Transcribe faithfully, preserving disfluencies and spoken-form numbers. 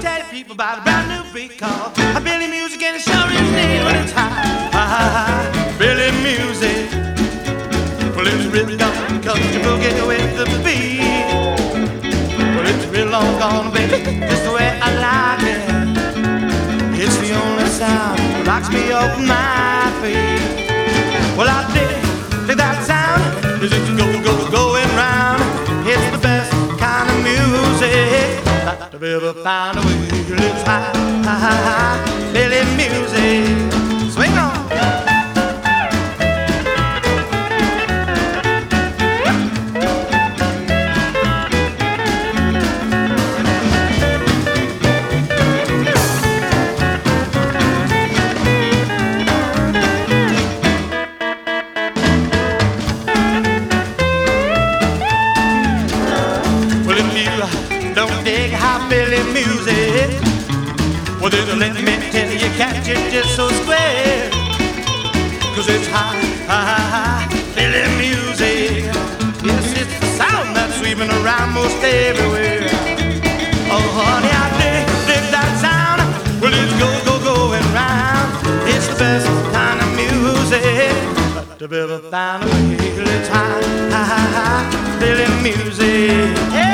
tell people about a brand new beat called Billy Music, and it sure is neat when it's high, high, high, high. Billy Music, well it's really gone, cause you boogie with the beat. Well it's real long gone, baby, just the way I like it. It's the only sound that knocks me off my feet. Well I dig, dig that sound, cause it's go, go, going round. It's the best kind of music that I've ever found. It's high, high, high, high, Billy Music. Swing on. Don't dig high Billy Music, well then let me tell you, catch it just so square. Cause it's high, high, high, Billy Music. Yes, it's the sound that's sweeping around most everywhere. Oh honey, I dig, dig that sound. Well it's go, go, going round. It's the best kind of music that I've ever found. Well it's high, high, high, Billy Music. Yeah.